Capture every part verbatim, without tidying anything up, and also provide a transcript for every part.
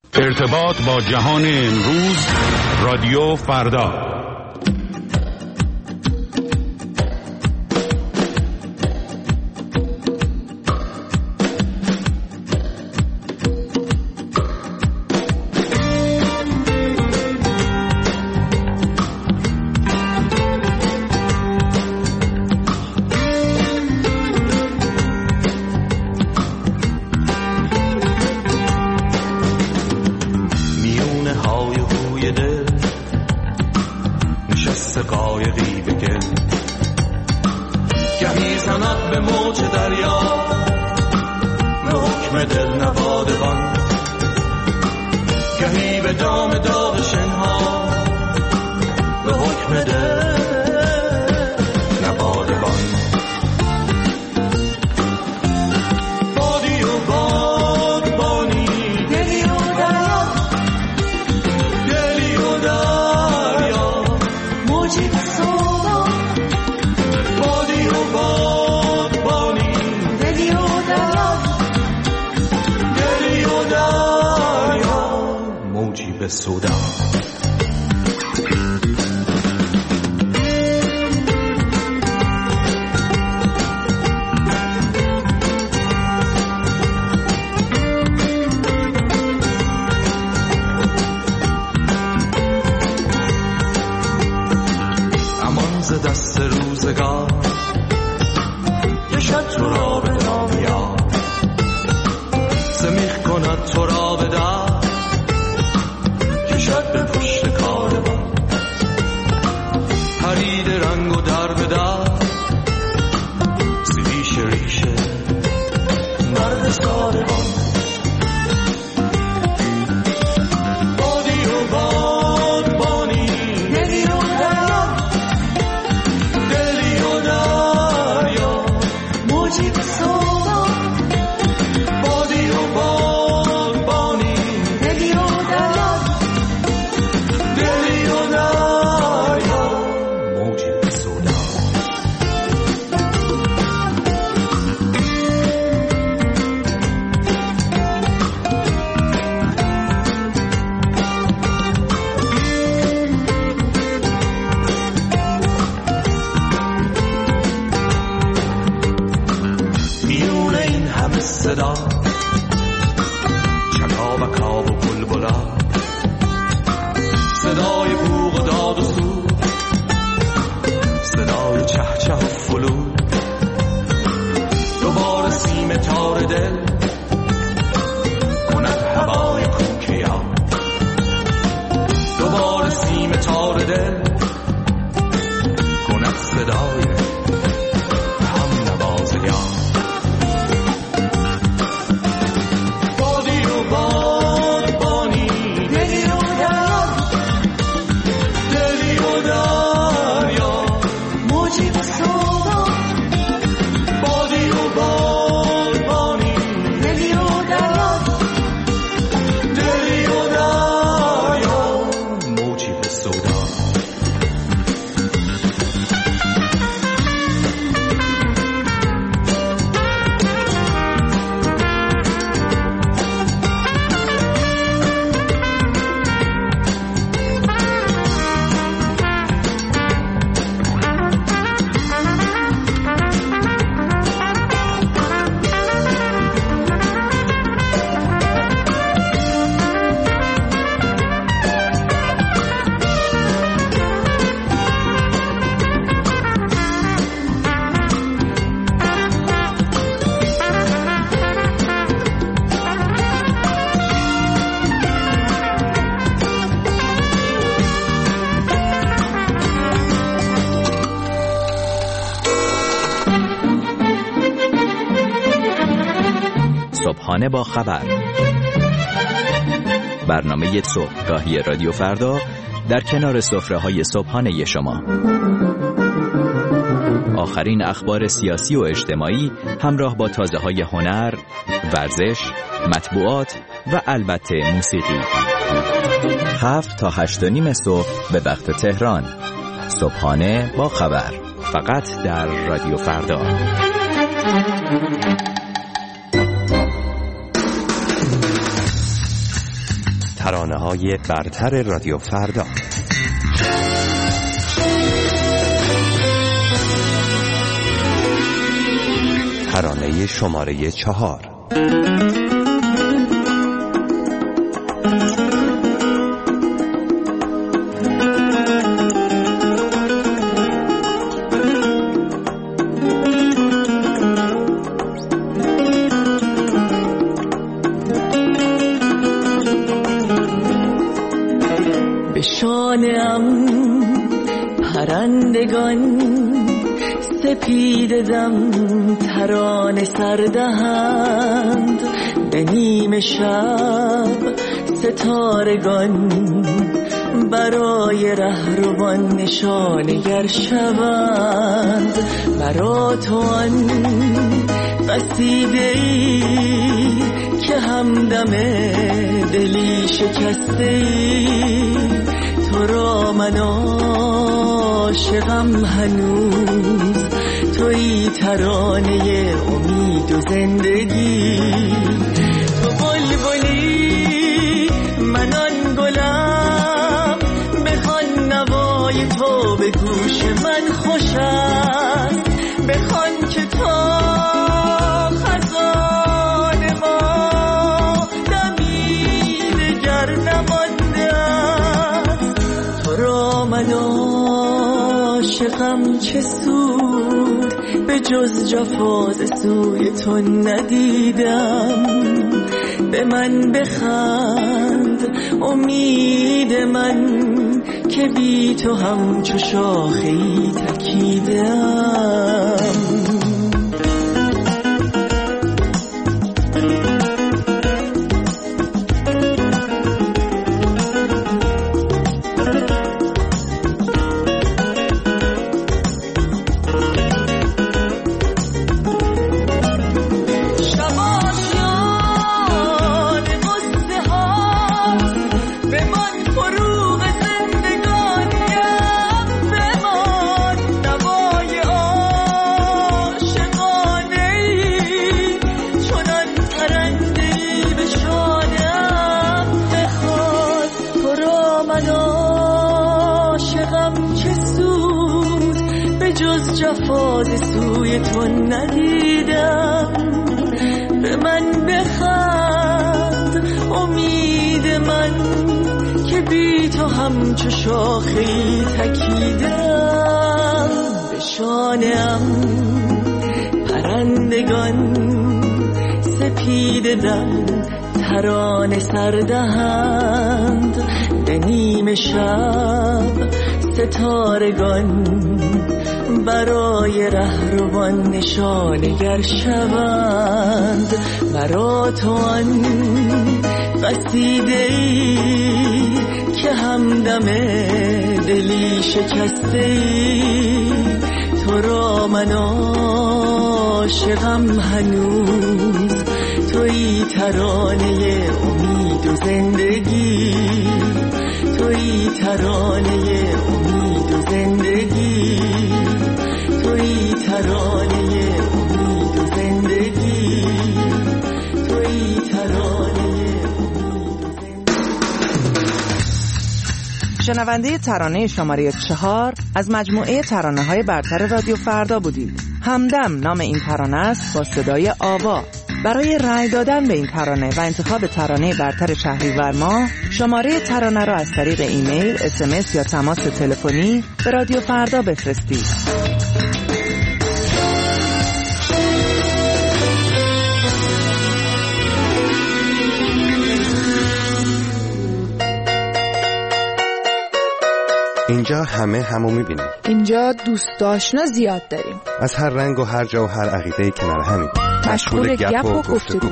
ارتباط با جهان امروز، رادیو فردا. صبحانه با خبر، برنامه صبحگاهی رادیو فردا در کنار سفره‌های صبحانه شما. آخرین اخبار سیاسی و اجتماعی همراه با تازه‌های هنر، ورزش، مطبوعات و البته موسیقی. هفت تا هشت و نیم صبح به وقت تهران. صبحانه با خبر، فقط در رادیو فردا. ترانه‌های برتر رادیو فردا. ترانه شماره چهار. به شانه‌ام پرندگان سپیده دم ترانه سردهند، به نیم شب ستارگان برای رهروان نشانگر شوند. برا تو آن قصیده‌ای که همدم دلی شکسته‌ای، تو را من عاشقم هنوز، تویی ترانه امید و زندگی. تو بلبلی من آن گلم، بخوان نوای تو به گوش من خوش است، بخوان که تا خزان ما دمی دگر نمانده است. تو را من عاشقم چه سود، به جز جفا ز سوی تو ندیدم. به من بخند امید من که بی تو همچو شاخه‌ای تکیدم. جفاز سوی تو ندیدم. به من بخند امید من که بی تو همچو شاخه‌ای تکیدم. به شانه‌ام پرندگان سپیده دم ترانه سردهند، به نیم شب ستارگان برای رهروان نشانگر شوند. برا تو آن قصیده‌ای که همدم دلی شکسته‌ای، تو را من عاشقم هنوز، تویی ترانه امید و زندگی. تویی ترانه امید و زندگی. تویی ترانه امید و زندگی. تویی ترانه امید و زندگی. شنونده ترانه شماره چهار از مجموعه ترانه‌های برتر رادیو فردا بودید. همدم نام این ترانه است با صدای آوا. برای رأی دادن به این ترانه و انتخاب ترانه برتر شهریور ماه، شماره ترانه را از طریق ایمیل، اس ام اس یا تماس تلفنی به رادیو فردا بفرستید. اینجا همه همو میبینیم. اینجا دوست آشنا زیاد داریم. از هر رنگ و هر جا و هر عقیده‌ای کنار همیم. مشغول گپ و گفتگو.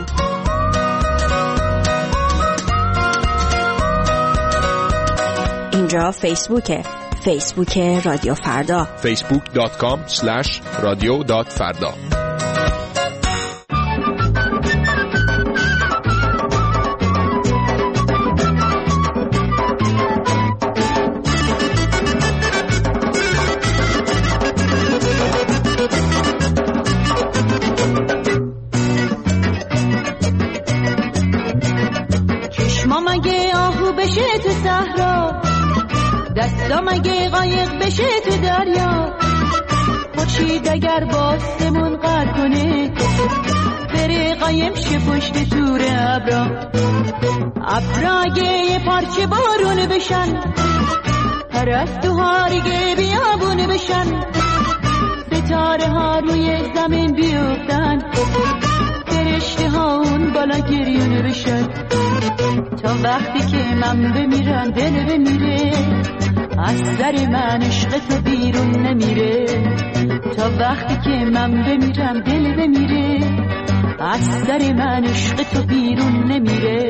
اینجا فیسبوکه. فیسبوک رادیو فردا. فیسبوک دات کام اسلش رادیو دات فردا. مگه آهو بشه تو صحرا، دستا مگه قایق بشه تو دریا، خورشید اگر باسمون قد کنه بره قایم شه پشت تور ابرا، ابرا یه پارچه بارون بشن، پرستوها ریگه بیابون بشن، ستاره ها روی زمین بیفتن، فرشته ها اون بالا گریون بشن، تا وقتی که من بمیرم دل بمیره، از سر من عشق تو بیرون نمیره، تا وقتی که من بمیرم دل بمیره، از سر من عشق تو بیرون نمیره.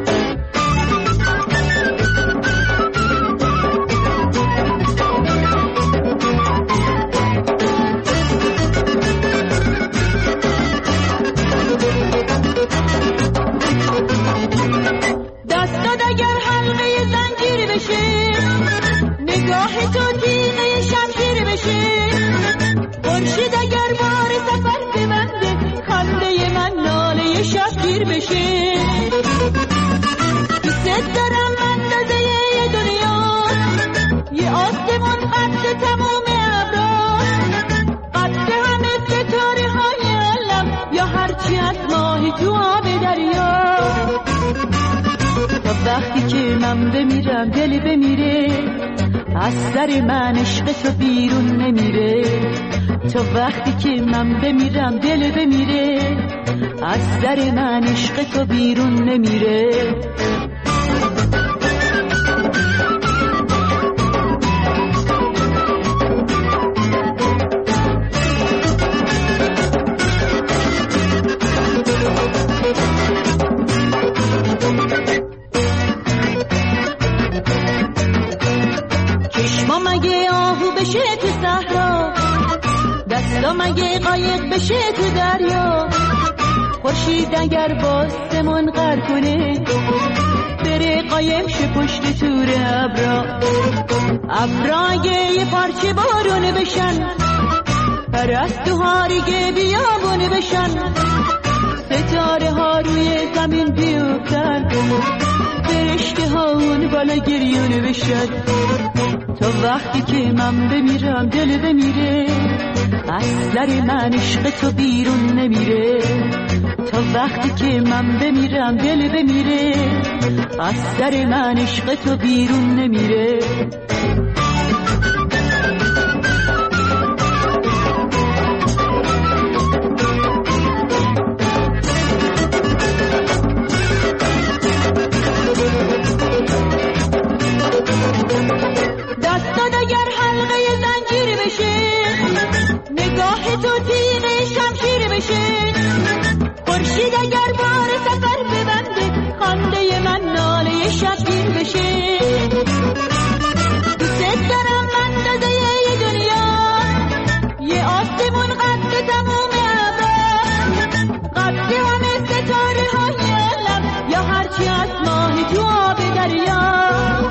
دستات اگر حلقه زنجیر بشه، نگاه تو تیغه شمشیر بشه، خورشید اگر بار سفر ببنده، خنده من ناله شبگیر بشه، دوست دارم اندازه دنیا، یه آسمون قد تمام ابرا، قد همه ستاره های عالم، یا هرچی از ماهی تو آب دریا، تا وقتی که من بمیرم دل بمیره، از سر من عشق تو بیرون نمیره، تا وقتی که من بمیرم دل بمیره، از سر من عشق تو بیرون نمیره. بشه تو صحرا، دستا مگه قایق بشه تو دریا، خورشید اگر باسمون غر کنه بره قایم شه پشت تور ابرا، ابرا یه پارچه بارون بشن، پرستوها ریگه بیابون بشن، ستاره ها روی زمین بیفتن، فرشته ها اون بالا گریون بشن، تا وقتی که من بمیرم دل بمیره، از سر من عشق تو بیرون نمیره، تا وقتی که من بمیرم دل بمیره، از سر من عشق تو بیرون نمیره. دستات اگر حلقه زنجیر بشه، نگاه تو تیغه شمشیر بشه، خورشید اگر بار سفر ببنده، خنده من ناله شبگیر بشه، دوست دارم اندازه دنیا، یه آسمون قد تمام ابرا، قد همه ستاره های عالم، یا هرچی از ماهی تو آب دریا،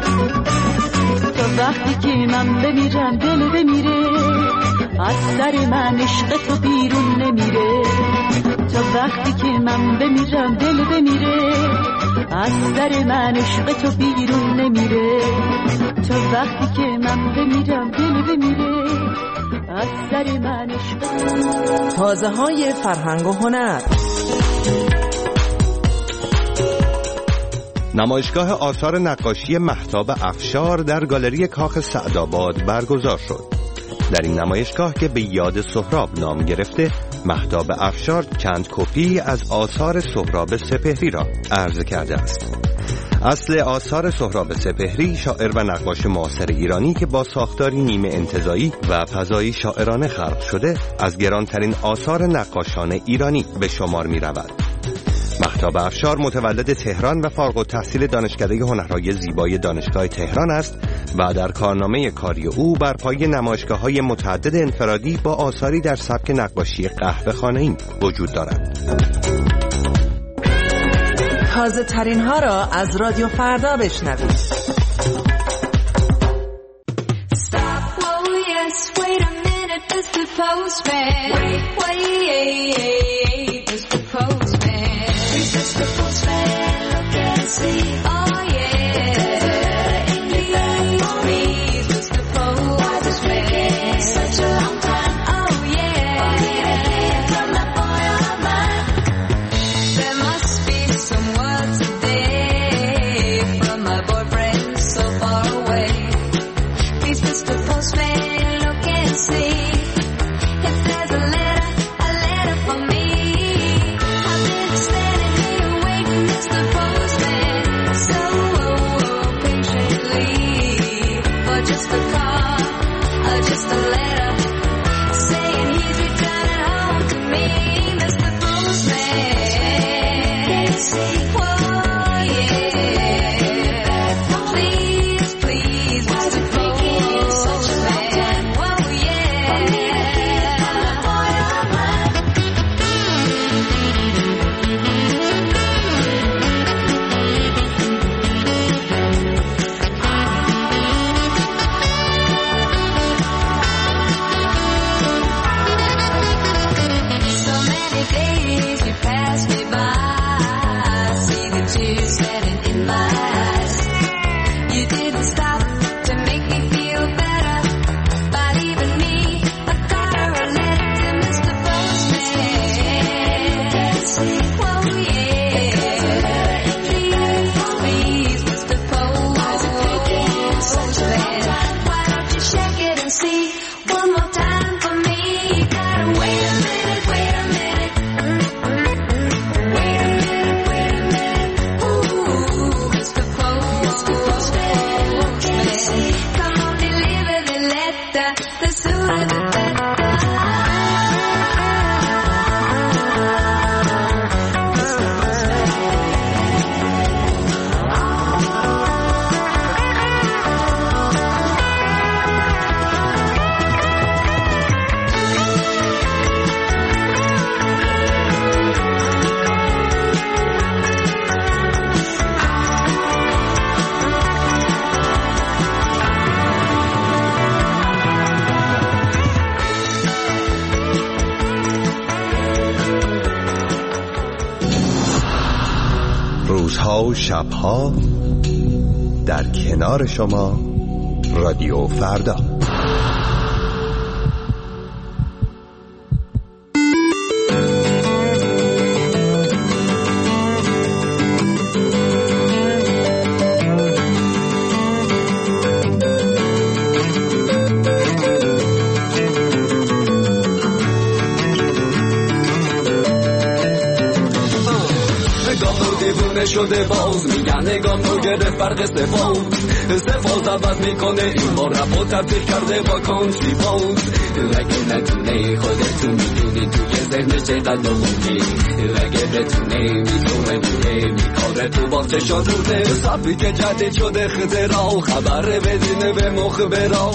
وقتی که من بمیرم دل بمیره، از سر من عشق تو بیرون نمیره، تا وقتی که من بمیرم دل بمیره، از سر من عشق تو بیرون نمیره، تا وقتی که من بمیرم دل بمیره، از سر من عشق. تازه های فرهنگ و هنر. نمایشگاه آثار نقاشی مهتاب افشار در گالری کاخ سعدآباد برگزار شد. در این نمایشگاه که به یاد سهراب نام گرفته، مهتاب افشار چند کپی از آثار سهراب سپهری را عرضه کرده است. اصل آثار سهراب سپهری شاعر و نقاش معاصر ایرانی که با ساختاری نیمه انتزاعی و فضایی شاعرانه خلق شده، از گرانترین آثار نقاشان ایرانی به شمار می رود. مهتاب افشار متولد تهران و فارغ التحصیل دانشکده هنرهای زیبای دانشگاه تهران است و در کارنامه کاری او بر پایه نمایشگاه‌های متعدد انفرادی با آثاری در سبک نقاشی قهوه‌خانه‌ای وجود دارد. تازه ترین ها را از رادیو فردا بشنوید. Oh just a call or just a letter saying he's returning home to me, Mister Postman. Whoa, yeah. Please, please, Mister Postman. Whoa, yeah. So many days you passed me by. Tears setting in my eyes. You didn't stop to make me feel better by leaving me a card or a letter to Mister Postman. Whoa, yeah. Please, please, Mister Postman. Why don't you shake it and see one more time for me? You gotta wait a minute, wait a minute. Wait a minute, wait a minute. Mister Postman, come on, deliver the letter, the sooner the better. Mister روزها و شبها در کنار شما رادیو فردا. شده باز میگن نگاه نو گرفت برق سفاز سفاز عوض میکنه این بار رپ و تبدیل کرده با کانتری باز. اگه نتونه خودتون میدونی توی ذهنش چقدر مهمی، اگه بتونه میتونه میره میکاره تو باز چشان روزه صفی که جدید شده خزرا خبره بدینه به مخبرا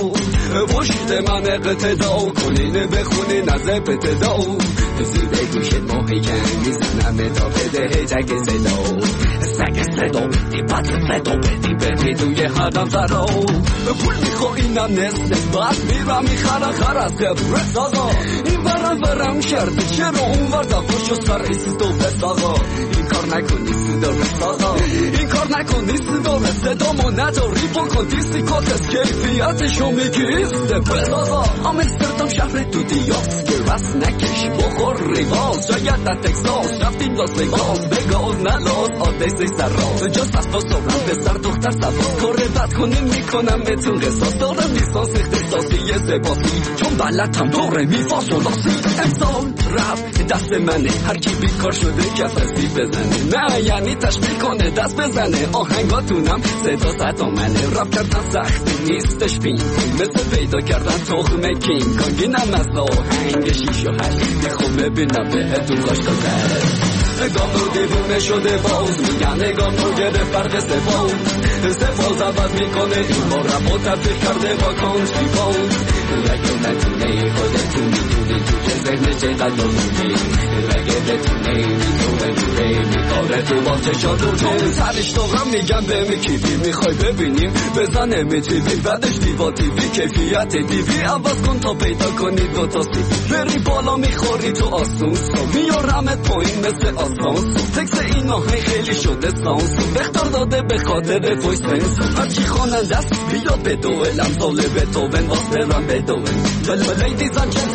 پشت من اقتدا کنینه بخونی نزه پتدا زیده گوشت ماهی کن میزنم تا بده جگ صدا سگ صدا بدی بد صدا بدی بدی توی هرم سرا پول میخوا اینم نسته بعد میرم میخرم خر از خبره سازا این ورم ورم کرده چرا اون ور دفاش و سر ایسیست و بسازا این کار نکنی صدا بسازا این کار نکنی صدا صدا ما نداری بکن دیستی کاتس کیفیتشو میگیست بسازا آمستردام شهر تو دیاس که رست نکش بخور ریواز شاید در تکساس رفتیم لاس ویگاس بگاز نلاز آدیسی سر راز جاست از پاسورم به سر دختر سباز کاره بد کنیم میکنم بهتون قصاص دارم لیسانس اختصاصی سپاسی چون بلدم دوره میفاس و لاسی امسال رب دست منه هر کی بیکار شده کفسی بزنه نه یعنی تشبیه کنه دست بزنه آهنگاتونم صدا صدا منه رب کردن سختی نیستش بین مثل پیدا کردن تخمه کینگ کانگینم از آهنگ شیش و هشت میخوام ببینم بهتون خوش داره نگام رو دیوونه شده باز میگن نگام رو گرفت برق سفاز سفاز عوض میکنه این بار رپ و تبدیل کرده با کانتری باز اگه نتونه خودتون میدونی تو که ذهن چقدر مهمی اگه بتونه میتونه میره میکاره تو با چشات رو چون سرش دارم میگم به میکیبی میخوای ببینیم بزنه میتیبی بعدش دیوا تیوی کیفیت دیوی عوض کن تا پیدا کنی دوتا سی بری بالا میخوری تو آسونسو میارمت پایین مثل آسانسو تکس این آهنگ خیلی شده سانسو بختار داده به خاطر ویس منسو هرچی خواننده است بیاد به دوئل امثال بتوون واسه رم بدوئل ولی لیدیز اند جنتلمن گیت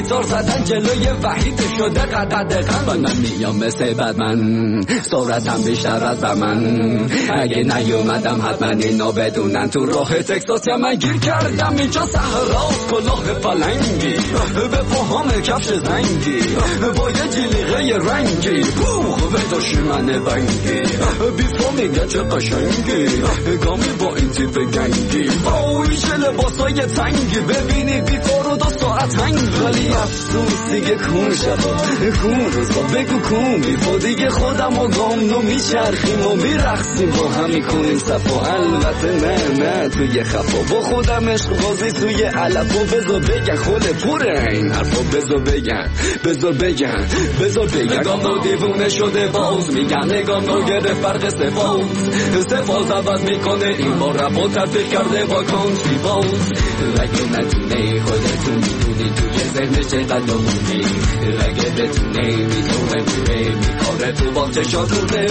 گیتار زدن جلوی وحید شده قدقدقن و من میام مثل بدمن سرعتم بیشتر از بمن اگه نیومدم حتما اینا بدونن تو راه تکساس یا من گیر کردم اینجا صحراست کلاه پلنگی به پاهام کفش زنگی با یه جلیقه رنگی بوخ بداشی من بنگی بیفا میگه چه قشنگی گامی با این تیپ گنگی باویش لباسای تنگی ببینی بیفا رو دو ساعت هنگ ولی افسوس دیگه کون شبا کون روزا بگو کون بیفا دیگه خودم و گام نو میچرخیم و میرخصیم با هم میکنیم صفا البته نه نه توی خفا با خودم عشق بازی توی علف و بذار بگن خوله پوره این حرفا بذار بگن بذار بگن بذار بگن گام نو دیوونه شده باز میگن نگام نو گره فرق سفاز سفاز عوض میکنه این بار رپ و تبدیل کرده با کانتری باز اگه نتونه خودتون میدونی توی ذهنش چقدر مونی اگه بتونه میتونه میره میکاره تو با چشاتونه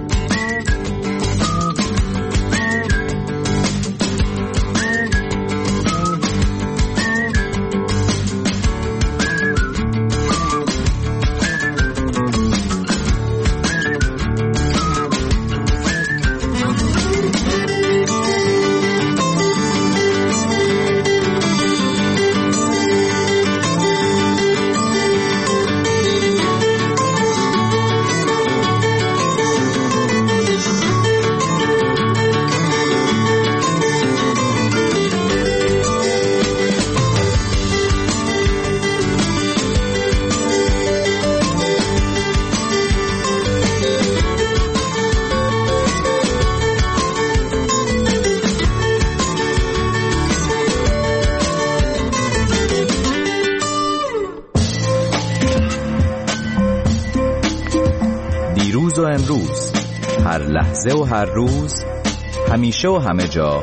امروز هر لحظه و هر روز همیشه و همه جا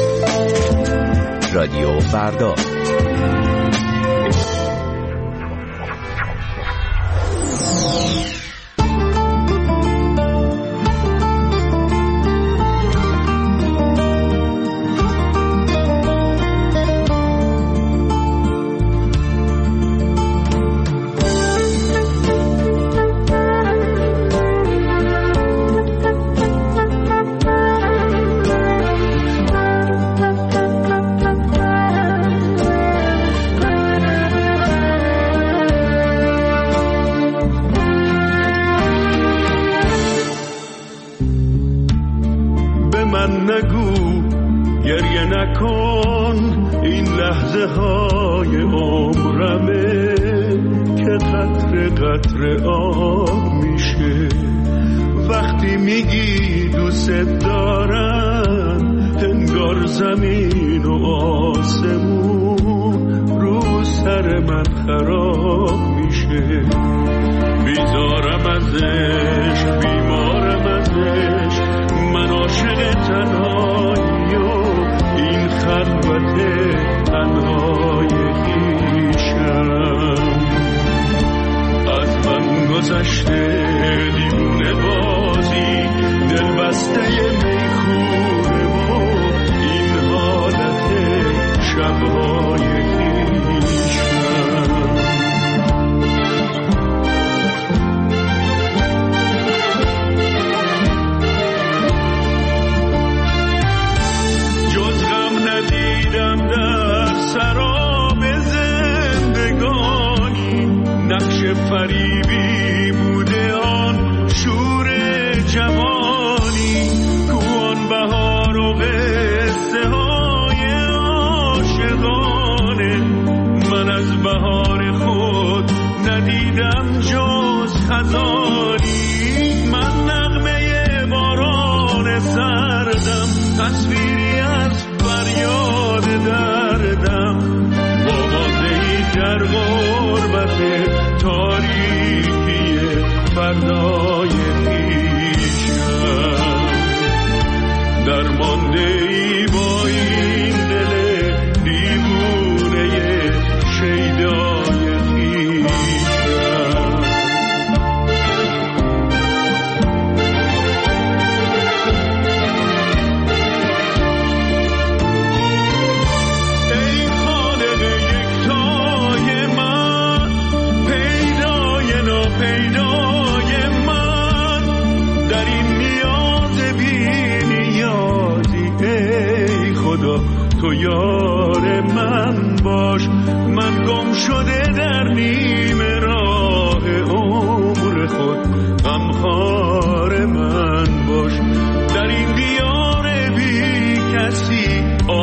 رادیو فردا.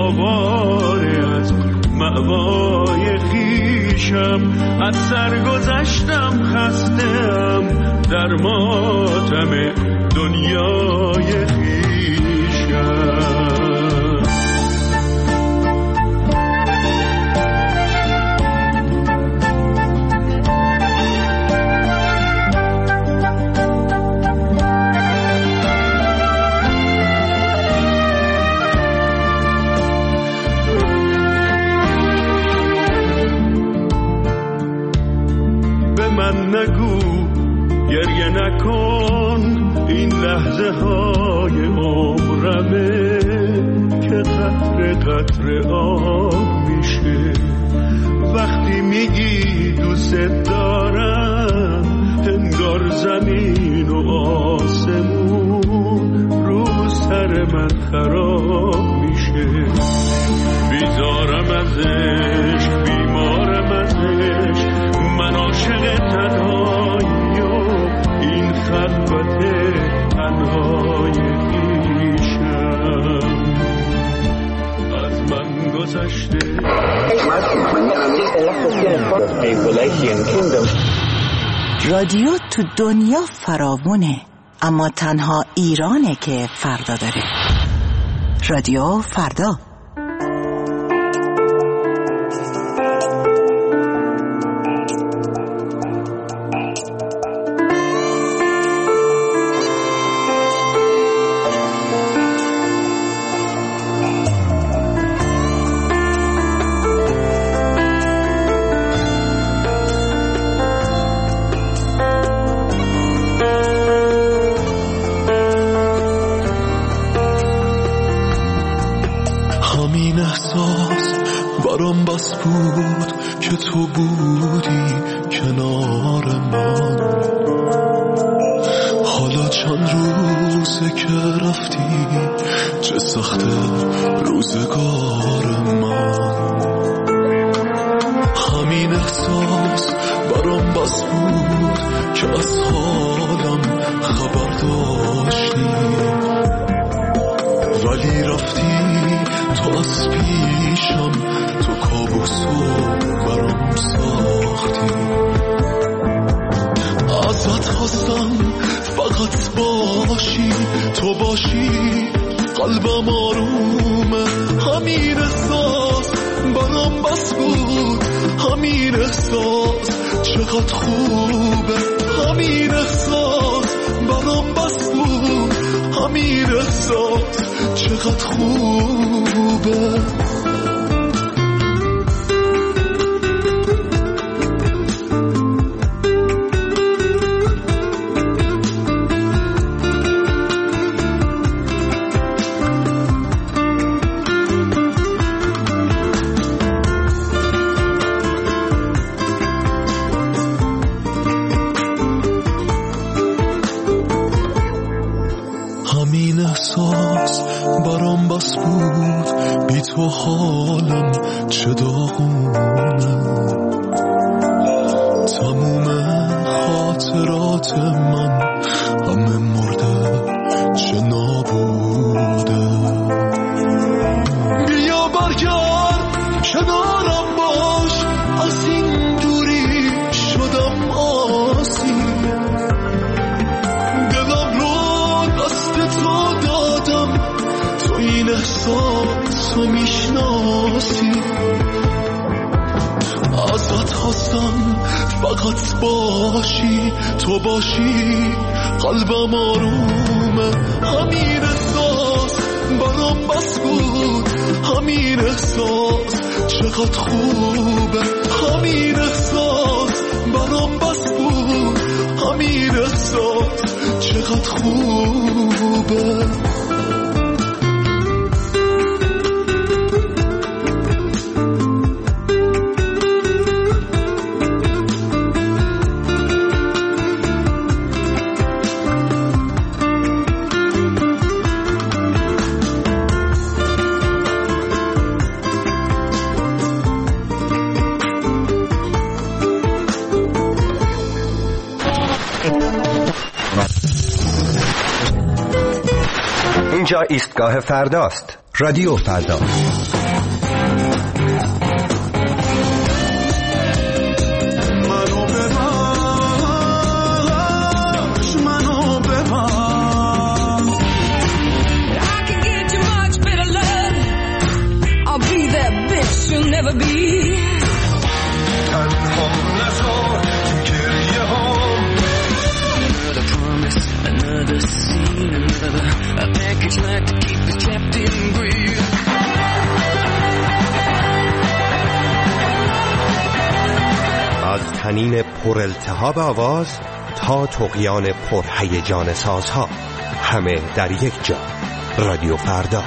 آواره از مأوای خیشم، از سرگذشتم خسته‌ام در ماتم دنیای خیشم. نگو گریه نکن، این لحظه های عمرمه که قطره قطره آب میشه. وقتی میگی دوست دارم، انگار زمین و آسمون رو سر من خراب میشه. بیزارم ازش، بیمارم ازش، من عاشق تنهایی و این خلوت تنهای پیشم از من گذشته. رادیو تو دنیا فراوونه، اما تنها ایرانه که فردا داره. رادیو فردا. بود که تو بودی کنار من، حالا چند روزه که رفتی، چه سخته روزگار من. همین احساس برام بس بود که از حالم خبر داشتی، ولی رفتی تو از پیشم، تو کابوسو برام ساختی. ازت خواستم فقط باشی، تو باشی قلبم آرومه. همین احساس برام بس بود، همین احساس چقدر خوبه. همین احساس برام بس بود، همین احساس چقدر خوبه. برام بس بود بی تو حالم چه داغونه، تموم خاطرات من همه مرده چه نابوده. بیا برگرد کنارم باش، از این دوری شدم آسی. دلم رو دست تو دادم، تو این احساس رو میشناسی. ازت خواستم فقط باشی، تو باشی قلبم آرومه. همین احساس برام بس بود، همین احساس چقدر خوبه. همین احساس برام بس بود، همین احساس چقدر خوبه. اینجا ایستگاه فرداست. رادیو فردا. never be. تنها نذار گریه هام. Another promise, another scene, another a package like to keep us trapped in greed. از طنین پر التهاب آواز تا طغیان پر هیجان سازها، همه در یک جا. رادیو فردا.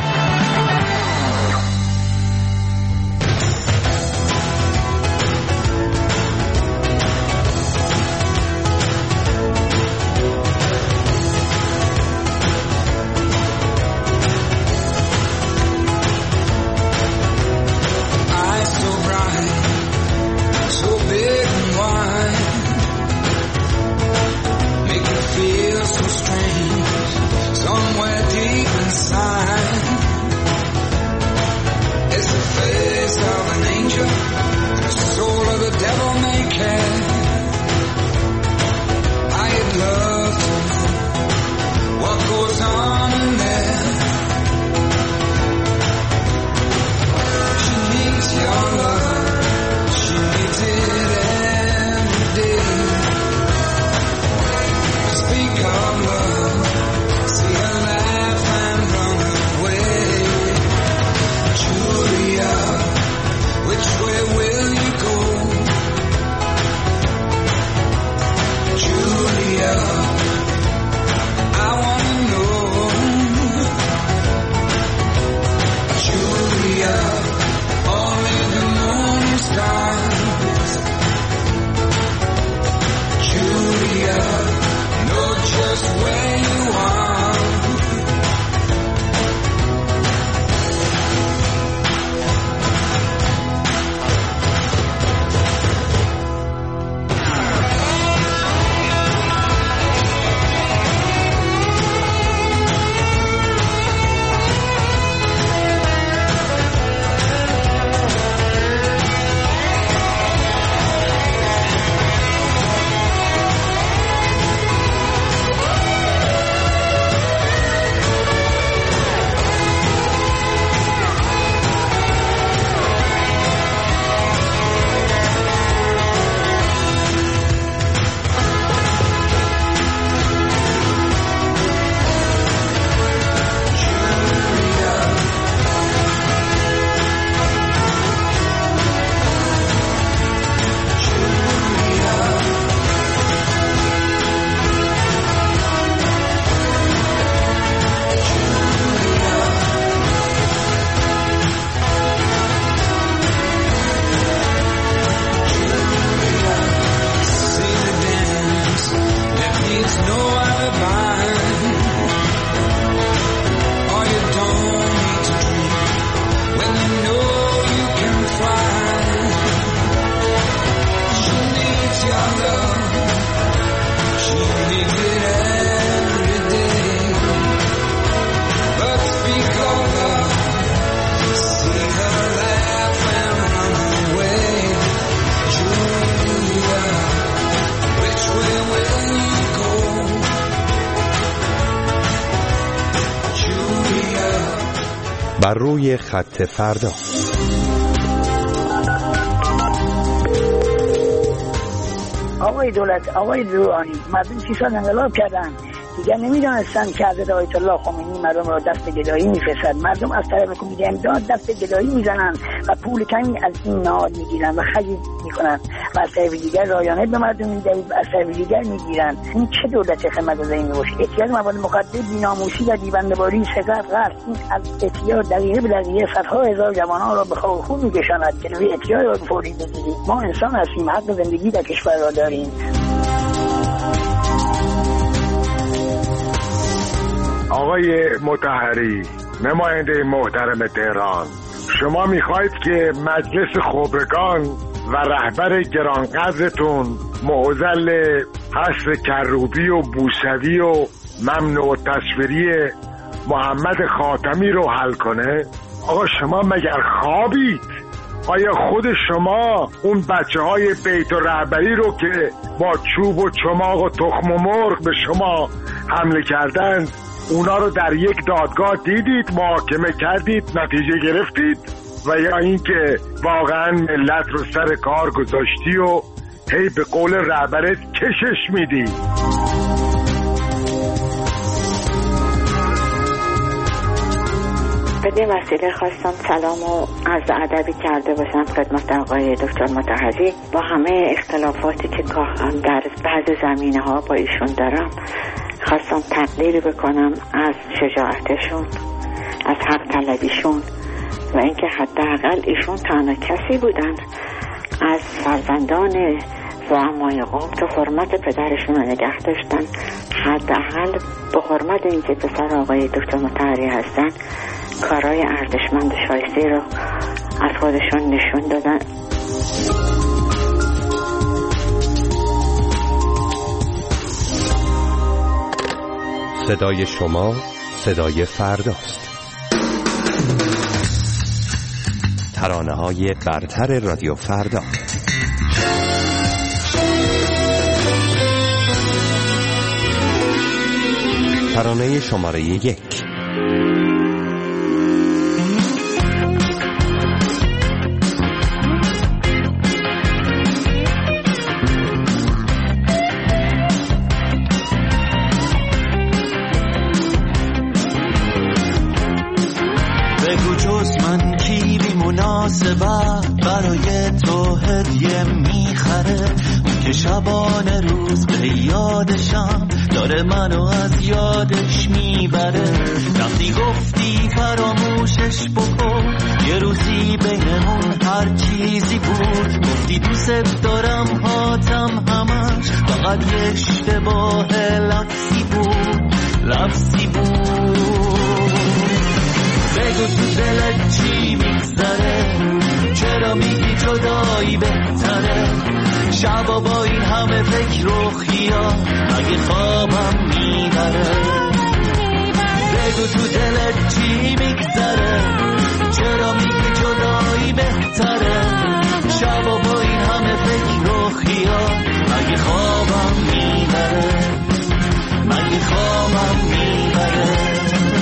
بر روی خط فردا. آقای دولت، آقای روحانی، مردم سی سال انقلاب کردن، دیگر نمیدانستن که حضرت آیت الله خمینی مردم را دست گدایی میفرستد. مردم از طرف کمیته امداد دست گدایی میزنند و پول کمی از این نهاد میگیرند و خرید میکنند و از طرف دیگر رایانه به مردم میدهید و از طرف دیگر میگیرند. این چه دولت خدمت‌گزاری میباشه؟ اعتیاد مواد مخدر، بی‌ناموسی و دیونده‌باری، سرقت، غصب، این از اعتیاد دقیقه به دقیقه صدها هزار جوانان را به خاک خون میکشاند که روی اعتیاد را فوری بگیرید. ما انسان هستیم، حق زندگی در کشور را داریم. آقای مطهری، نماینده محترم تهران، شما میخواید که مجلس خبرگان و رهبر گرانقدرتون معضل حذف کروبی و بوسوی و ممنوع تصویری محمد خاتمی رو حل کنه؟ آقا شما مگر خوابید؟ آیا خود شما اون بچه های بیت و رهبری رو که با چوب و چماق و تخم و مرغ به شما حمله کردند اونا رو در یک دادگاه دیدید، محاکمه کردید، نتیجه گرفتید؟ و یا اینکه واقعا ملت رو سر کار گذاشتی و هی به قول رهبرت کشش میدی؟ به این وسیله خواستم سلام و عرض ادبی کرده باشم خدمت آقای دکتر مطهری. با همه اختلافاتی که گاهی در بعض زمینه ها با ایشون دارم، خواستم تقدیری بکنم از شجاعتشون، از حق طلبیشون و اینکه حداقل ایشون تنها کسی بودن از فرزندان زعمای قوم که حرمت پدرشون رو نگه داشتن. حداقل به حرمت اینکه پسر آقای دکتر مطهری هستن، کارهای ارزشمند شایسته رو از خودشون نشون دادن. صدای شما صدای فرداست. ترانه‌های برتر رادیو فردا. ترانه شماره یک. بگو جز من کی بی مناسبه برای تو هدیه میخره، اون که شبانه روز به یادشم داره منو از یادش میبره. وقتی گفتی فراموشش بکن، یه روزی بینمون هر چیزی بود. گفتی دوست دارم هاتم همش فقط یه اشتباه لفظی بود، لفظی بود. بگو تو دلت چی میگذره، چرا میگی جدایی بهتره؟ شبا با این همه فکر و خیال مگه خوابم میبره؟ بگو تو دلت چی میگذره، چرا میگی جدایی بهتره؟ شبا با این همه فکر و خیال مگه خوابم میبره؟ مگه خوابم میبره؟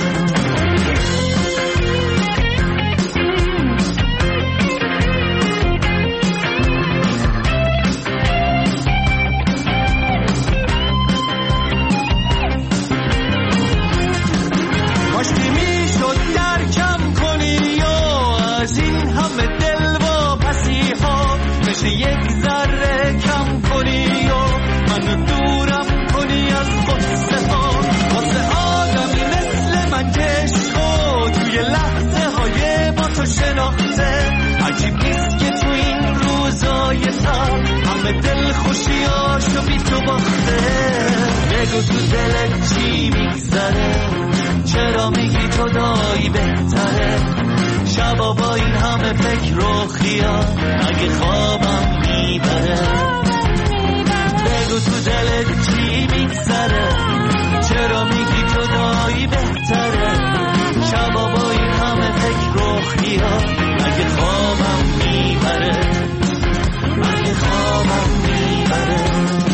یک ذره کم کنی و منو دورم کنی از قصه ها. واسه آدمی مثل من که عشقو توی لحظه های با تو شناخته، عجیب نیست که تو این روزای سال همه دل خوشیاشو بی تو باخته. بگو تو دلت چی میگذره، چرا میگی جدایی بهتره؟ شبا با این همه فکر و خیال اگه خوابم میبره؟ بگو تو دلت چی میگذره، چرا میگی جدایی بهتره؟ شبا با این همه فکر و خیال اگه خوابم میبره؟ اگه خوابم میبره؟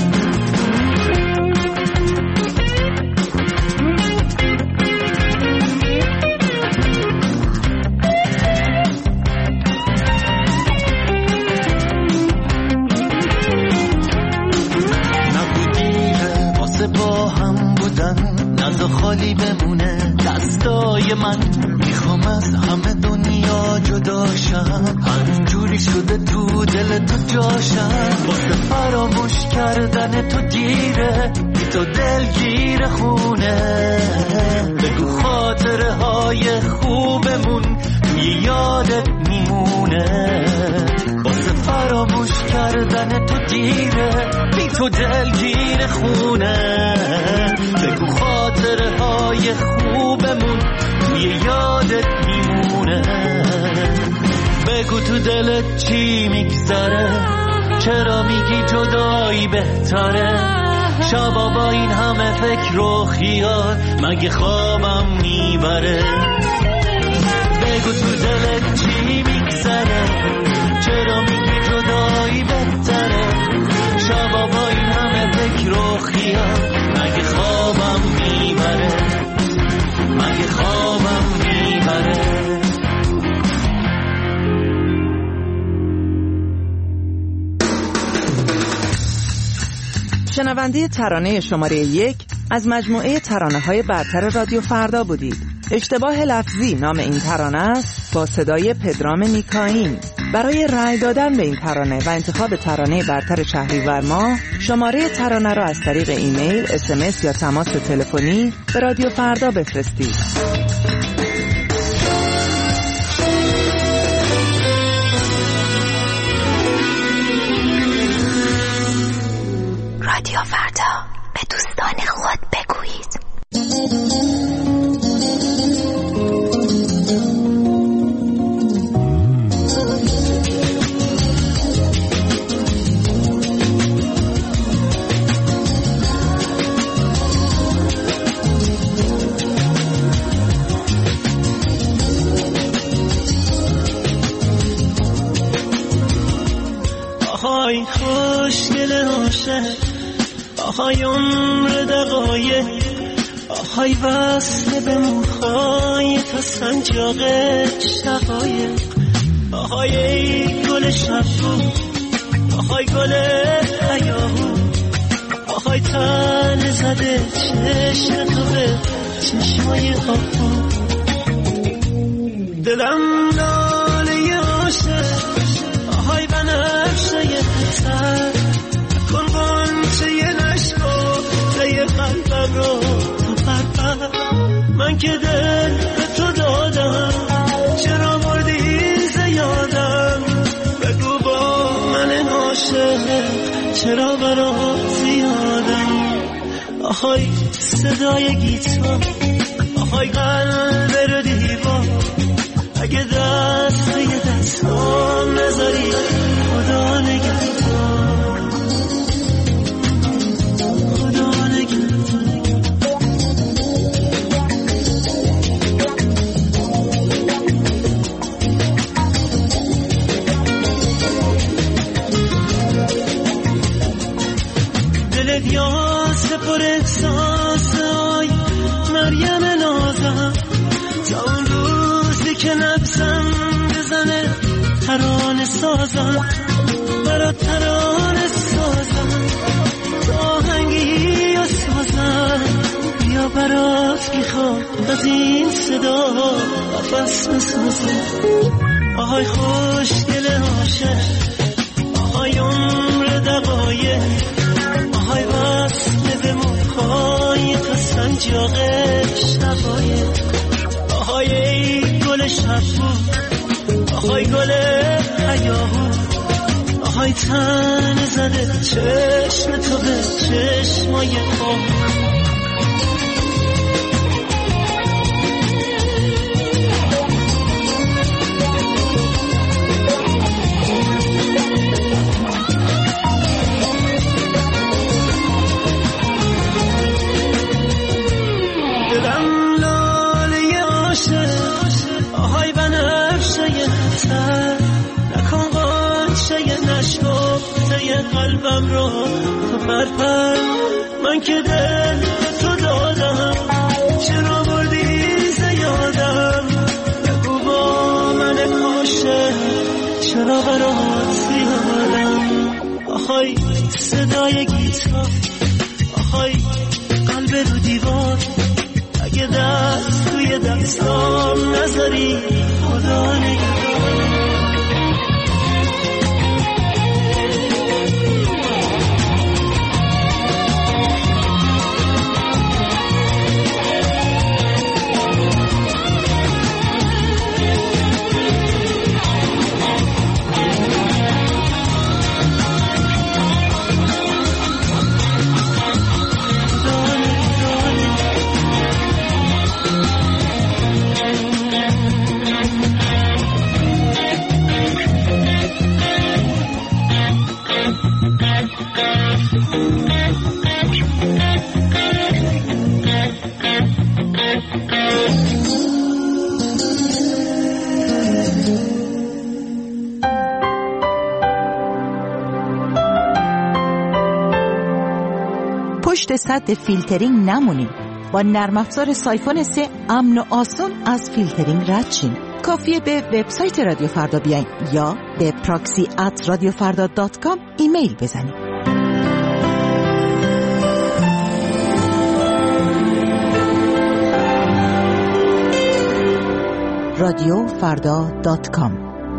با هم بودن نزا خالی بمونه دستای من، میخوام از همه دنیا جداشم، همینجوری شده تو دل تو جاشم. واسه فراموش کردن تو دیره، بی تو دلگیر خونه. بگو خاطره های خوبمون توی یادت میمونه. واسه فراموش کردن تو دیره، بی تو دلگیر خونه. بگو خاطره های خوبمون توی یادت میمونه. بگو تو دلت چی میگذره، چرا میگی جدایی بهتره؟ شبا با این همه فکر و خیال مگه خوابم میبره؟ بگو تو دلت چی میگذره، چرا میگی جدایی بهتره؟ شبا با این همه فکر و خیال مگه خوابم میبره؟ مگه خوابم میبره؟ شنونده ترانه شماره یک از مجموعه ترانه‌های برتر رادیو فردا بودید. اشتباه لفظی نام این ترانه است با صدای پدرام میکائین. برای رأی دادن به این ترانه و انتخاب ترانه برتر شهریور ماه شماره ترانه را از طریق ایمیل، اس ام اس یا تماس تلفنی به رادیو فردا بفرستید. رادیو فردا، به دوستان خود بگویید. آهای خوشگل عاشق، آهای عمر دقایق، آهای وصل به موهای تا سنجاق شقایق، آهای ای گل شبو، آهای گل هیاهو، آهای تن زده چشم تو به چشمای آهو. دلم لاله عاشق، آهای بنفشه پسر، کن قنچه نشکفته قلبم رو تو پرپر. من که دل به تو دادم، چرا مردی زیادم؟ بگو با من عاشق چرا برات زیادم؟ آهای صدای گیتار، آهای قلب رو دیوار، اگه دست به یه دستام نذاری خدا نگهدار، خدا نگهدار. دلت یاس پر احساس، آی مریم نازم، تا اون روزی که نفسم بزنه ترانه سازم، برات ترانه سازم، آهنگی و سازم، بیا برات میخوام از این صدا نفس بسازم. آهای خوشگل عاشق، آهای عمر دقایق، آهای وصل به موهای تا سنجاق شقایق، آهای ای گل شبو، آهای گل هیاهو، آهای تن زده چشم تو به چشمای آهو. دلم لاله عاشق، آهای بنفشه تر، نکن قنچه نشکفته قلبم رو تو پرپر. من که دل به تو دادم، چرا بردی زیادم؟ بگو با من عاشق چرا برات زیادم؟ آهای صدای گیتار، آهای قلب رو دیوار، اگه دست توی دستام نذاری خدا نگهدار. پشت سد فیلترینگ نمونیم. با نرم افزار سایفون سه امن و آسون از فیلترینگ رد شیم. کافیه به وبسایت رادیو فردا بیاین یا به پراکسی ات رادیو فردا دات کام ایمیل بزنید. رادیو فردا دات کام.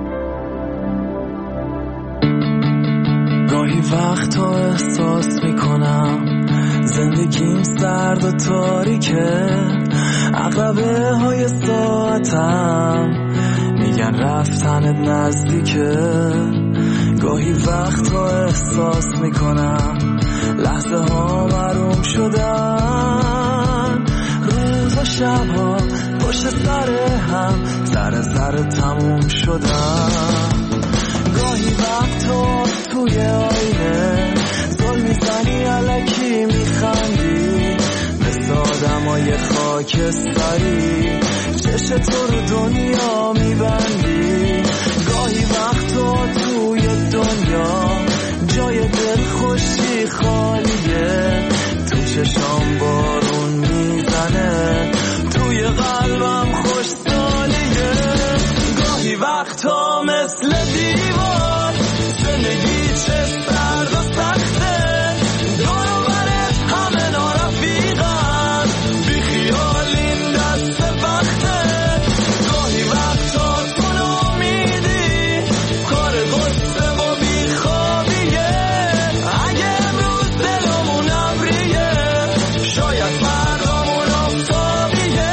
گاهی وقتا احساس میکنم زندگیم سرد و تاریکه، عقربه های ساعتم میگن رفتنت نزدیکه. گاهی وقتا احساس میکنم لحظه ها محروم شدن، روز و شب ها پشت سر هم ذره ذره تموم شدن. گاهی وقتا توی آینه زل میزنی علکی میخندی، مثل آدمای خاکستری چش تو رو دنیا میبندی. گاهی وقتا توی دنیا جای دل خوشی خالیه، تو چشام بارون میزنه، توی قلبم خوش سالیه. گاهی وقتا مثل دیوار زندگی چه سرد و سخته، دور و برت همه نارفیقن، بی خیال این دست وقته. گاهی وقتا تو نامیدی کار قصه و بی خوابیه، اگه امروز دلمون ابریه شاید فردامون آفتابیه.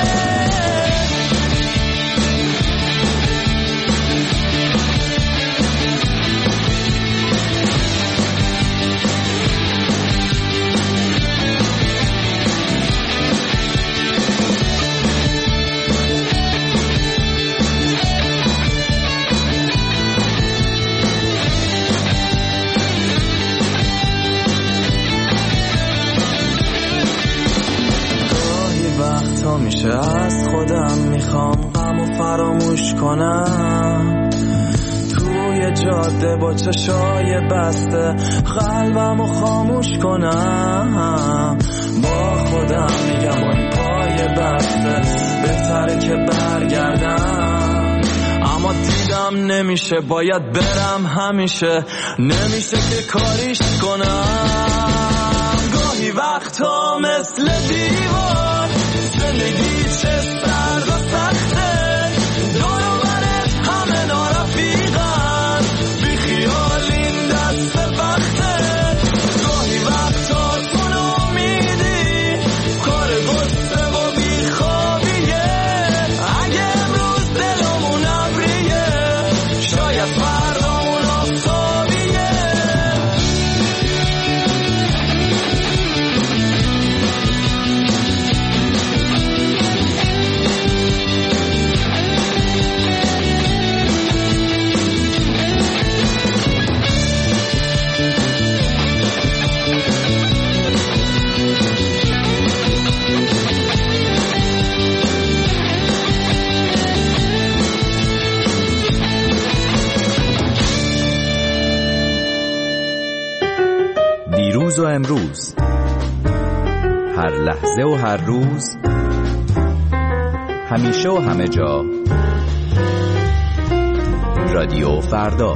وقتا میشه از خودم میخوام غم و فراموش کنم، توی جاده با چشای بسته قلبم و خاموش کنم. با خودم میگم با این پای بسته بهتره که برگردم، اما دیدم نمیشه، باید برم همیشه، نمیشه که کاریش کنم. گاهی وقتا مثل دیوار زندگی چه سرد و سخته، دور و برت همه نارفیقن، بی خیال این دست وقته. گاهی وقتا تو نامیدی کار قصه و بی خوابیه، اگه امروز دلمون ابریه شاید فردامون آفتابیه. دیروز و امروز، هر لحظه و هر روز، همیشه و همه جا، رادیو فردا.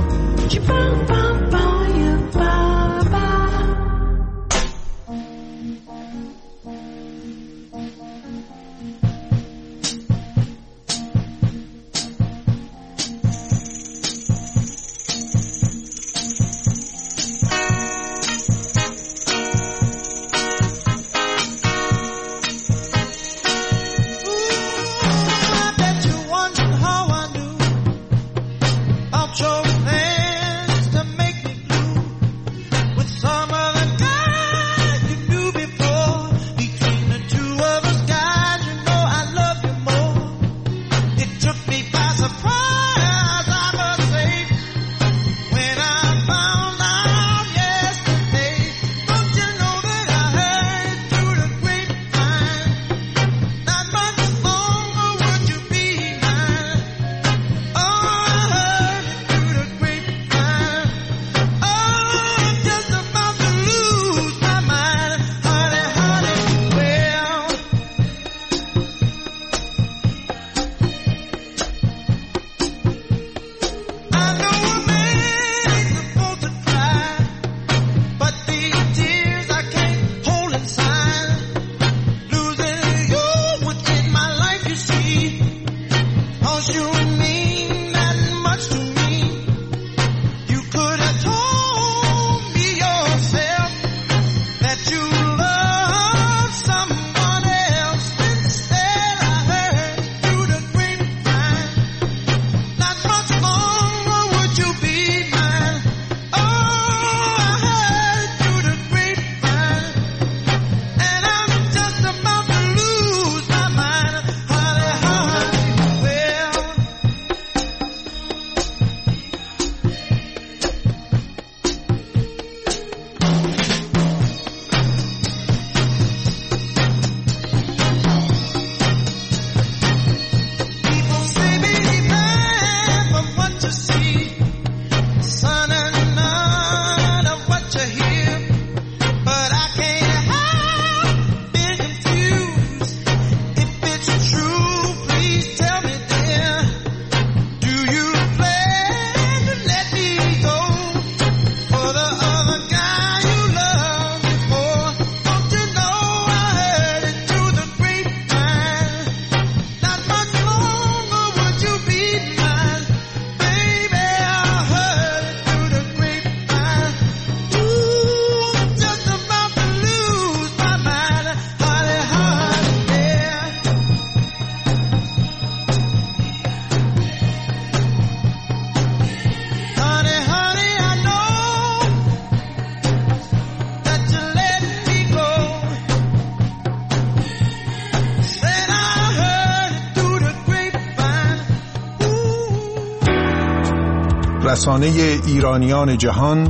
رسانه ایرانیان جهان،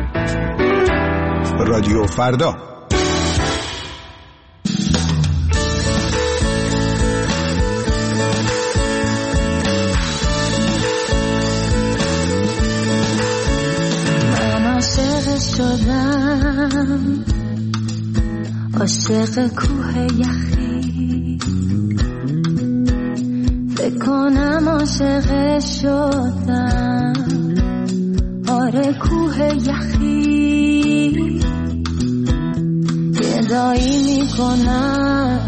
رادیو فردا. من عاشق شدم، عاشق کوه یخی، فکر کنم عاشق شدم، آره کوه یخی، گدایی میکنم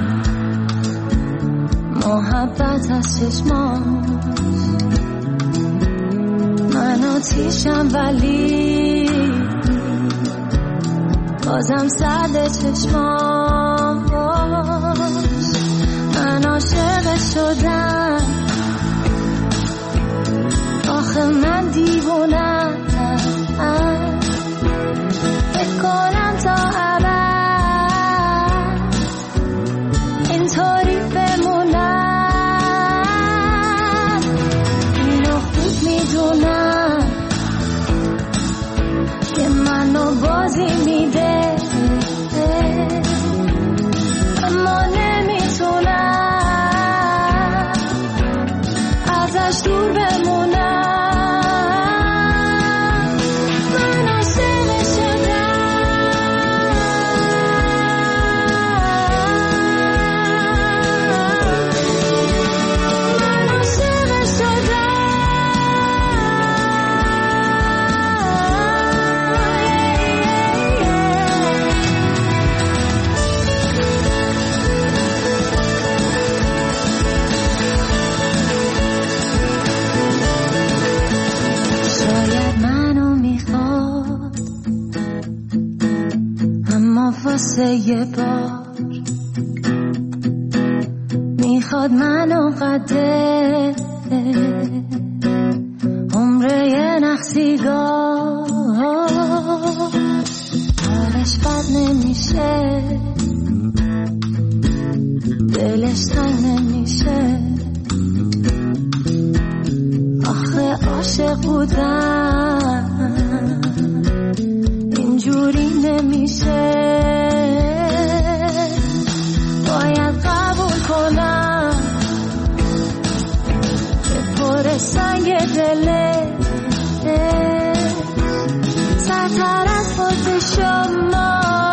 محبت از چشماش، من آتیشم ولی بازم سرد چشماش، من عاشق شدم، آخه من دیوونم، فکر کنم تا ابد اینطوری بمونم، اینو خوب میدونم که منو بازی میده، اما نمیتونم ازش دور بمونم. واسه یه بار میخواد منو قده عمره یه نخسیگاه، حالش بد نمیشه، دلش تنگ نمیشه، آخه عاشق بودم اینجوری نمیشه، باید قبول کنم که پر سنگ دله سرتر از خود شما.